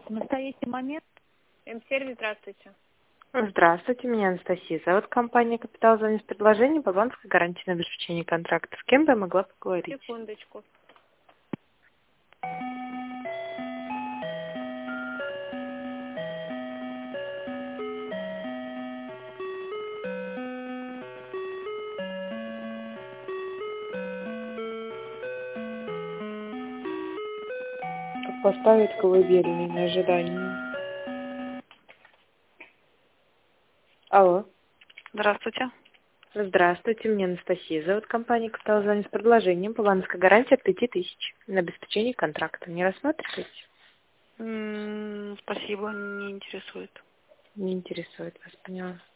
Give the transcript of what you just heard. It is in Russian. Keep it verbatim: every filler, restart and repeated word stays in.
В настоящий момент. М-сервис, здравствуйте. Здравствуйте, меня Анастасия зовут. Компания «Капитал» звонит с предложением по банковской гарантии на обеспечение контракта. С кем бы я могла поговорить? Секундочку. Как поставить колыбельный на ожидание? Алло. Здравствуйте. Здравствуйте, меня Анастасия зовут. Компания «Капитал» звонит с предложением по банковской гарантии от пяти тысяч на обеспечение контракта. Не рассматриваете? М, Спасибо, не интересует. Не интересует вас, поняла.